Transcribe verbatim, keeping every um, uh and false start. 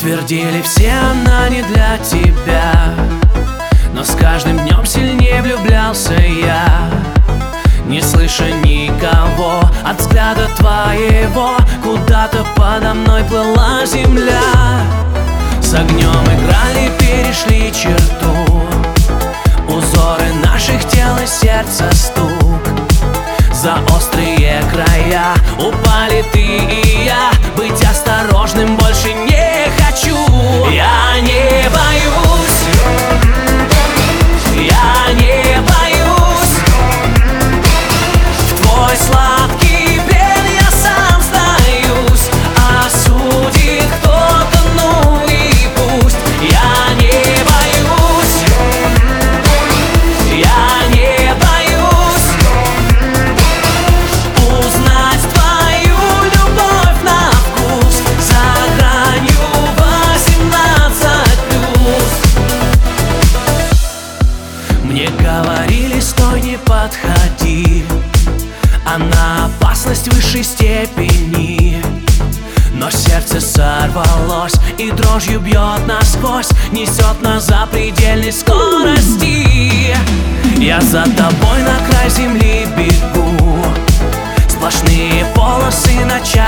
Твердили все, она не для тебя, но с каждым днем сильнее влюблялся я. Не слыша никого, от взгляда твоего куда-то подо мной плыла земля. С огнем играли, перешли черту, узоры наших тел и сердца стук. За острые края упали ты и я. Быть осторожным больше не хочу. Я не боюсь, я не боюсь. В твой сладкий плен я сам сдаюсь. Осудит кто-то, ну и пусть. Я не боюсь, я не боюсь узнать твою любовь на вкус за гранью восемнадцать плюс. Мне говорили, стой, не подходи, она опасность высшей степени. Но сердце сорвалось и дрожью бьет насквозь, несет нас за предельной скорости. Я за тобой на край земли бегу, сплошные полосы на час.